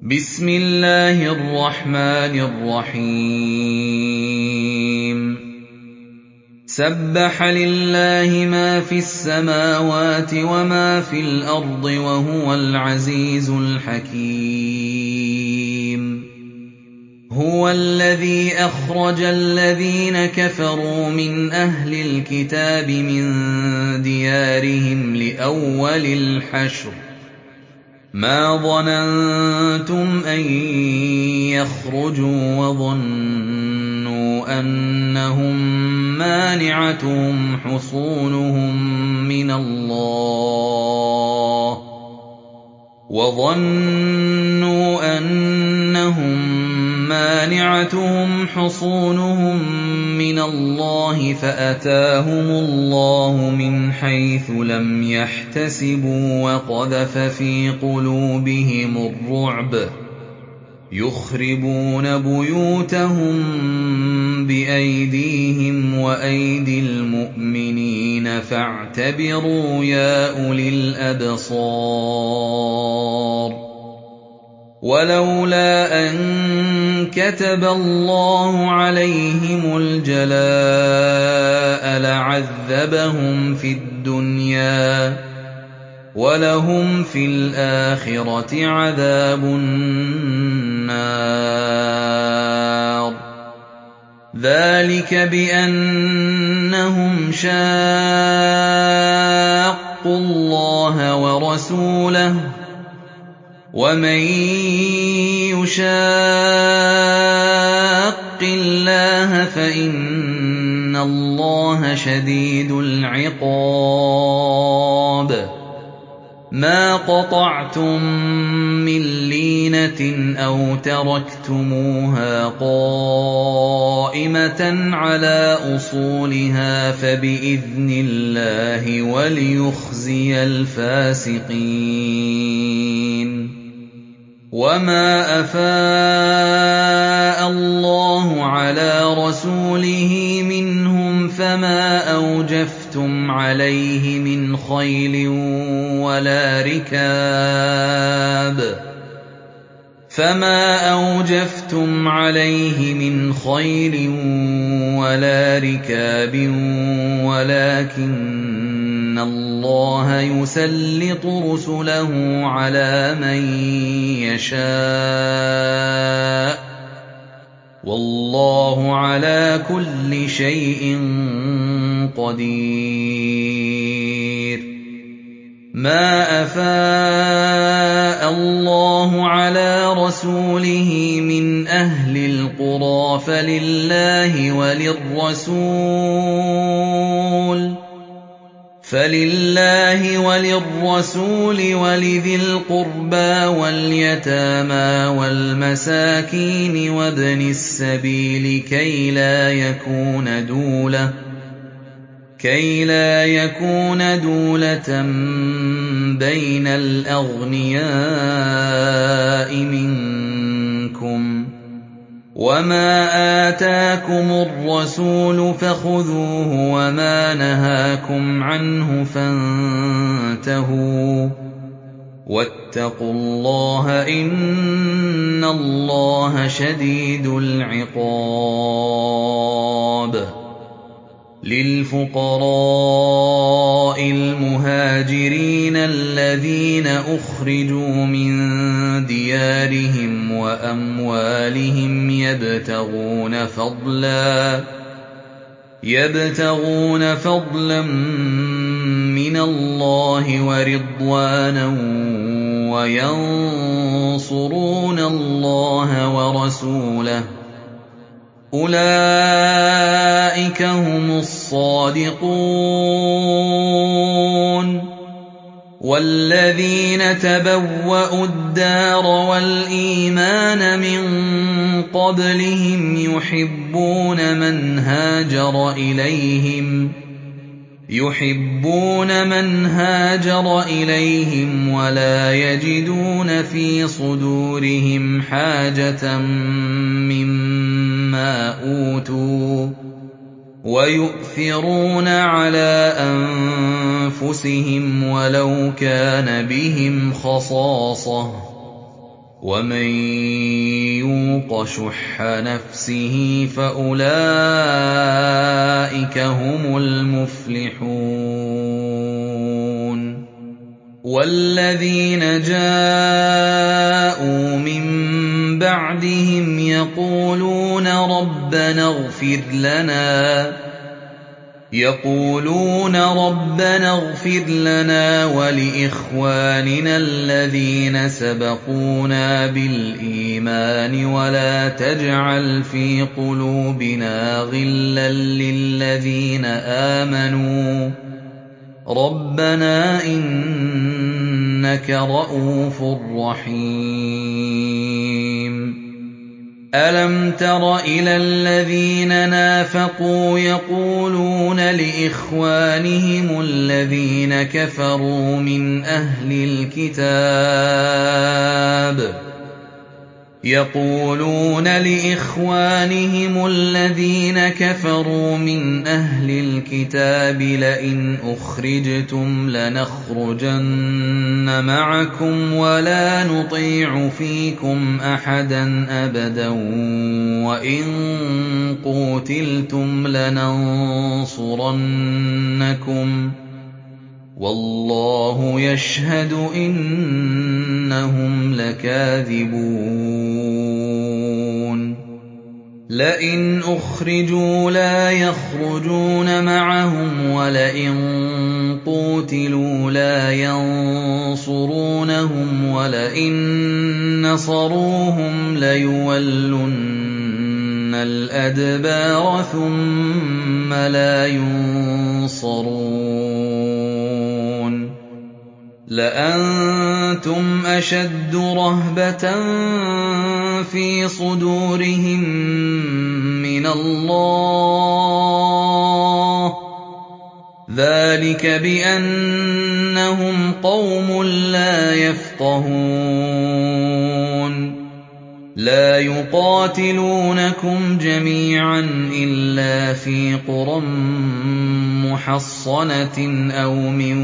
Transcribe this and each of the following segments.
بسم الله الرحمن الرحيم سبح لله ما في السماوات وما في الأرض وهو العزيز الحكيم هو الذي أخرج الذين كفروا من أهل الكتاب من ديارهم لأول الحشر ما ظننتم أن يخرجوا وظنوا أنهم مانعتهم حصونهم من الله فأتاهم الله من حيث لم يحتسبوا وقذف في قلوبهم الرعب يخربون بيوتهم بأيديهم وأيدي المؤمنين فاعتبروا يا أولي الأبصار ولولا أن كتب الله عليهم الجلاء لعذبهم في الدنيا ولهم في الآخرة عذاب النار ذلك بأنهم شاقوا الله ورسوله ومن يشاق الله فإن الله شديد العقاب ما قطعتم من لينة أو تركتموها قائمة على أصولها فبإذن الله وليخزي الفاسقين وما أفاء الله على رسوله منهم فما أوجفتم عليه من خيل ولا ركاب ولكن الله يسلط رسله على من يشاء والله على كل شيء قدير ما أفاء الله على رسوله من أهل القرى فلله وللرسول ولذي القربى واليتامى والمساكين وابن السبيل كي لا يكون دولة بين الأغنياء منكم وما آتاكم الرسول فخذوه وما نهاكم عنه فانتهوا واتقوا الله إن الله شديد العقاب للفقراء المهاجرين الذين أخرجوا من ديارهم وأموالهم يبتغون فضلا من الله ورضوانا وينصرون الله ورسوله أولئك هم الصادقون والذين تبوأوا الدار والإيمان من قبلهم يحبون من هاجر إليهم ولا يجدون في صدورهم حاجة مما أوتوا ويؤثرون على أنفسهم ولو كان بهم خصاصة وَمَن يُوقَ شُحَّ نَفْسِهِ فَأُولَٰئِكَ هُمُ الْمُفْلِحُونَ وَالَّذِينَ جَاءُوا مِن بَعْدِهِمْ يَقُولُونَ رَبَّنَا اغْفِرْ لَنَا وَلِإِخْوَانِنَا الَّذِينَ سَبَقُونَا بِالْإِيمَانِ وَلَا تَجْعَلْ فِي قُلُوبِنَا غِلًّا لِّلَّذِينَ آمَنُوا رَبَّنَا إِنَّكَ رَءُوفٌ رَّحِيمٌ أَلَمْ تَرَ إِلَى الَّذِينَ نَافَقُوا يَقُولُونَ لِإِخْوَانِهِمُ الَّذِينَ كَفَرُوا مِنْ أَهْلِ الْكِتَابِ لَئِنْ أُخْرِجْتُمْ لَنَخْرُجَنَّ مَعَكُمْ وَلَا نُطِيعُ فِيكُمْ أَحَدًا أَبَدًا وَإِن قُوتِلْتُمْ لَنَنصُرَنَّكُمْ وَاللَّهُ يَشْهَدُ إِنَّهُمْ لَكَاذِبُونَ لَئِنْ أُخْرِجُوا لَا يَخْرُجُونَ مَعَهُمْ وَلَئِن قُوتِلُوا لَا يَنصُرُونَهُمْ وَلَئِن نَّصَرُوهُمْ لَيُوَلُّنَّ الْأَدْبَارَ ثُمَّ لَا يُنصَرُونَ لَأَنتُمْ أَشَدُّ رَهْبَةً فِي صُدُورِهِم مِّنَ اللَّهِ ۚ ذَٰلِكَ بِأَنَّهُمْ قَوْمٌ لَّا يَفْقَهُونَ لَا يُقَاتِلُونَكُمْ جَمِيعًا إِلَّا فِي قُرًى مُّحَصَّنَةٍ أَوْ مِن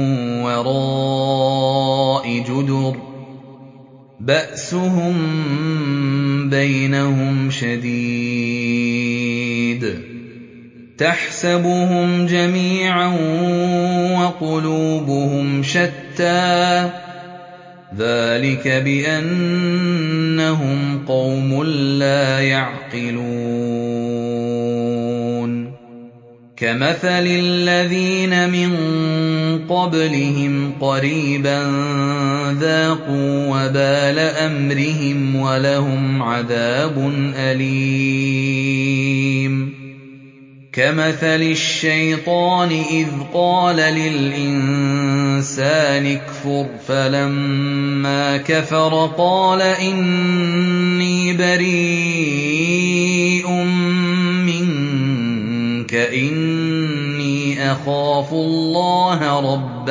وَرَاءِ جُدُرٍ ۚ بَأْسُهُم بَيْنَهُمْ شَدِيدٌ ۚ تَحْسَبُهُمْ جَمِيعًا وَقُلُوبُهُمْ شَتَّىٰ ۚ ذَٰلِكَ بِأَنَّهُمْ قَوْمٌ لَّا يَعْقِلُونَ كَمَثَلِ الَّذِينَ مِن قَبْلِهِمْ قَرِيبًا ذَاقُوا وَبَالَ أَمْرِهِمْ وَلَهُمْ عَذَابٌ أَلِيمٌ كَمَثَلِ الشَّيْطَانِ إِذْ قَالَ لِلْإِنسَانِ اكْفُرْ فَلَمَّا كَفَرَ قَالَ إِنِّي بَرِيءٌ مِّنكَ إِنِّي أَخَافُ اللَّهَ رَبَّ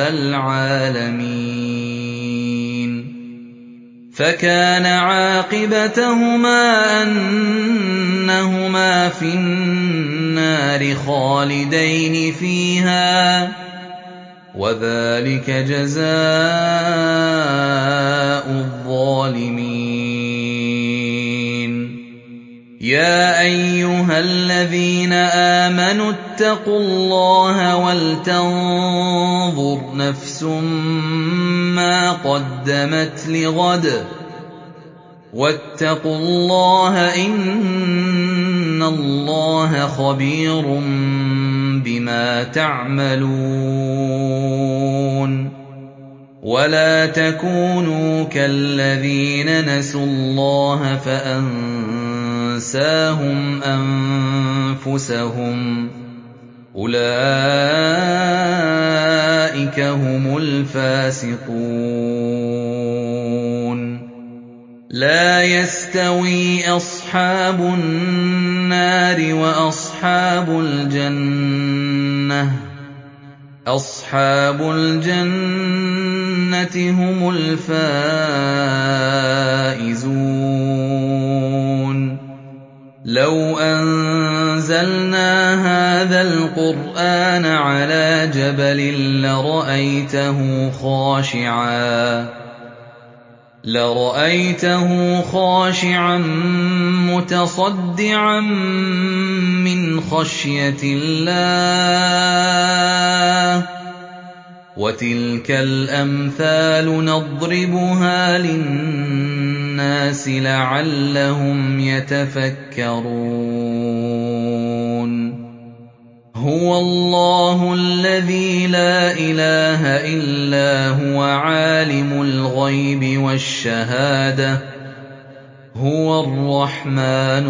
الْعَالَمِينَ فَكَانَ عَاقِبَتَهُمَا أَنَّهُمَا فِي النَّارِ خَالِدَيْنِ فِيهَا ۚ وَذَٰلِكَ جَزَاءُ الظَّالِمِينَ يَا أَيُّهَا الَّذِينَ آمَنُوا اتَّقُوا اللَّهَ وَلْتَنظُرْ نَفْسٌ مَّا قَدَّمَتْ لِغَدٍ ۖ وَاتَّقُوا اللَّهَ ۚ إِنَّ اللَّهَ خَبِيرٌ بِمَا تَعْمَلُونَ وَلَا تَكُونُوا كَالَّذِينَ نَسُوا اللَّهَ فَأَنسَاهُمْ أَنفُسَهُمْ ۚ أُولَٰئِكَ هُمُ الْفَاسِقُونَ لَا يَسْتَوِي أَصْحَابُ النَّارِ وَأَصْحَابُ الْجَنَّةِ ۚ أَصْحَابُ الْجَنَّةِ هُمُ الْفَائِزُونَ لَوْ أَنزَلْنَا هَٰذَا الْقُرْآنَ عَلَىٰ جَبَلٍ لَرَأَيْتَهُ خَاشِعًا مُّتَصَدِّعًا مِّنْ خَشْيَةِ اللَّهِ ۚ وَتِلْكَ الْأَمْثَالُ نَضْرِبُهَا لِلنَّاسِ لَعَلَّهُمْ يَتَفَكَّرُونَ هُوَ اللَّهُ الَّذِي لَا إِلَٰهَ إِلَّا هُوَ عَالِمُ الْغَيْبِ وَالشَّهَادَةِ ۚ هُوَ الرَّحْمَٰنُ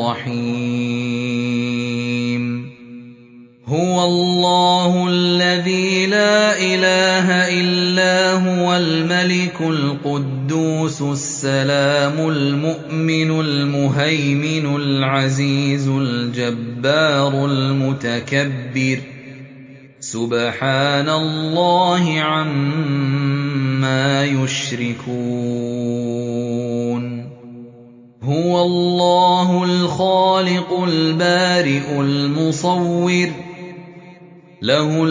الرَّحِيمُ هُوَ اللَّهُ الَّذِي لَا إِلَٰهَ إِلَّا هُوَ الْمَلِكُ الْقُدُّوسُ السَّلَامُ الْمُؤْمِنُ الْمُهَيْمِنُ الْعَزِيزُ الْجَبَّارُ الْمُتَكَبِّرُ ۚ سُبْحَانَ اللَّهِ عَمَّا يُشْرِكُونَ هُوَ اللَّهُ الْخَالِقُ الْبَارِئُ الْمُصَوِّرُ ۖ لَهُ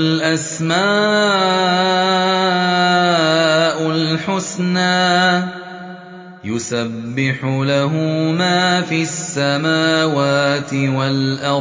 الْأَسْمَاءُ الْحُسْنَىٰ ۚ يُسَبِّحُ لَهُ مَا فِي السَّمَاوَاتِ وَالْأَرْضِ ۖ وَهُوَ الْعَزِيزُ الْحَكِيمُ